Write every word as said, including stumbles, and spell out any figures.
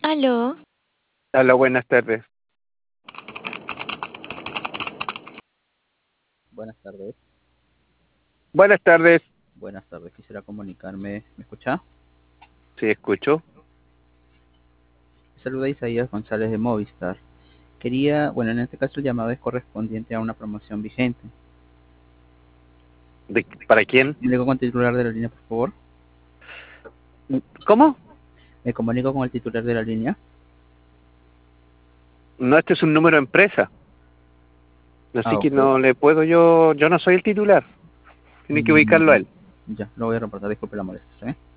Aló, Hola, buenas tardes. Buenas tardes. Buenas tardes, Buenas tardes. Quisiera comunicarme. ¿Me escucha? sí, escucho. Saluda Isaías González de Movistar. Quería, bueno, en este caso el llamado es correspondiente a una promoción vigente. ¿De, ¿Para quién? ¿Me comunico con el titular de la línea, por favor? ¿Cómo? Me comunico con el titular de la línea. No, este es un número de empresa. Ah, Así que ok. no le puedo yo, yo no soy el titular. Tiene que Mm, ubicarlo a él. ya, lo voy a reportar. Disculpe la molestia, ¿eh?